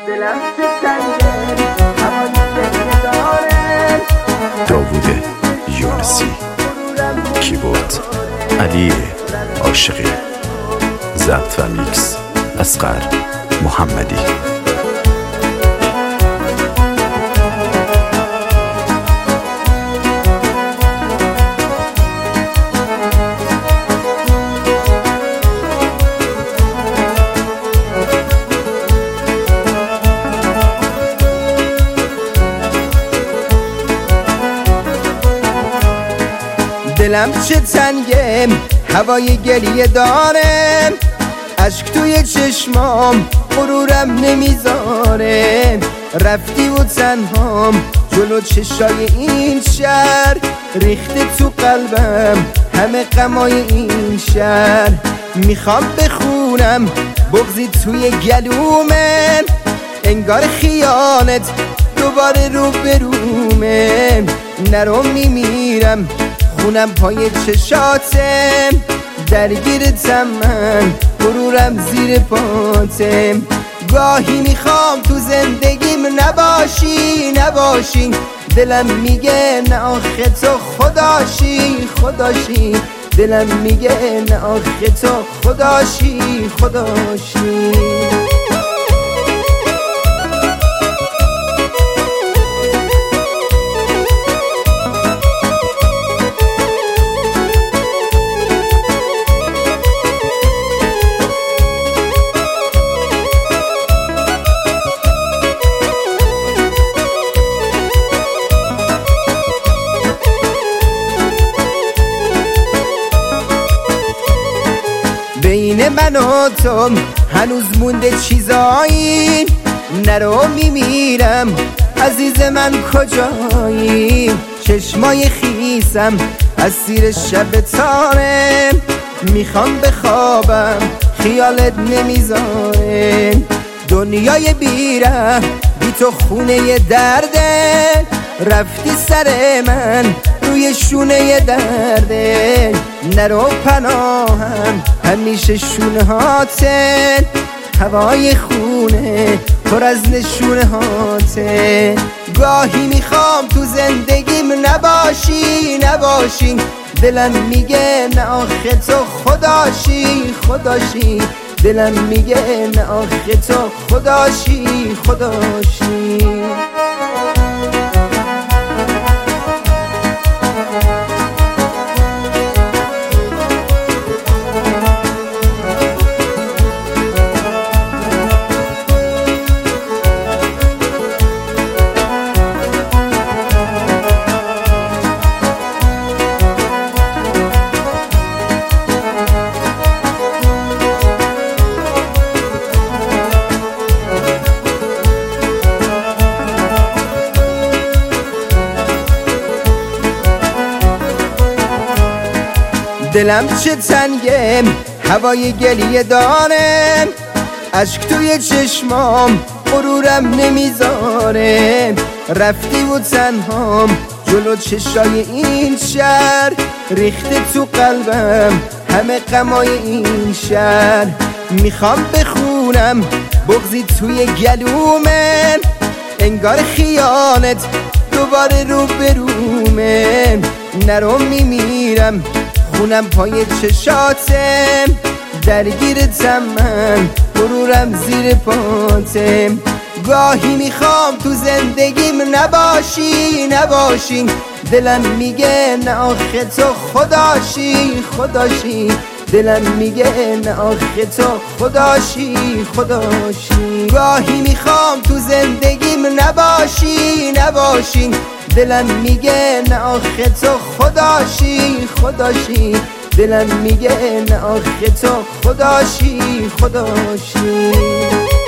داوود یونسی، کیبورد علی عاشقی، ضبط و میکس اصغر محمدی. دلم چه تنگه، هوای گریه داره، اشک توی چشمام غرورم نمیذاره. رفتی و تنهام جلو چشای این شهر، ریخته تو قلبم همه غمای این شهر. میخوام بخونم بغضی توی گلومه، انگار خیالت دوباره رو برومه. نرو میمیرم خونم پای چشاتم، درگیرتم من غرورم زیر پاتم. گاهی میخوام تو زندگیم نباشی، دلم میگه نه آخه تو خداشی. دلم میگه نه آخه تو خداشی. بین من و تو هنوز مونده چیزایی، نرو میمیرم عزیز من کجایی. چشمای خیسم از زیر شب تاره، میخوام بخوابم خیالت نمیذاره. دنیای بیره بی تو خونه درده، رفتی سر من روی شونه درده. نرو پناهم همیشه شونه هاته، هوای خونه پر از نشونه هاته. گاهی میخوام تو زندگیم نباشی، دلم میگه نه آخه تو خداشی. دلم میگه نه آخه تو خداشی. دلم چه تنگه، هوای گریه داره، اشک توی چشمام غرورم نمیذاره. رفتی و تنهام جلو چشای این شهر، ریخته تو قلبم همه غمای این شهر. میخوام بخونم بغضی توی گلومه، انگار خیالت دوباره رو برومه. نرو میمیرم خونم پای چشاتم، درگیرتم من غرورم زیر پاتم. گاهی میخوام تو زندگیم نباشی، دلم میگه نه آخه تو خداشی. دلم میگه نه آخه تو خداشی. گاهی میخوام تو زندگیم نباشی، دلم میگه نه آخه تو خداشی. دلم میگه نه آخه تو خداشی.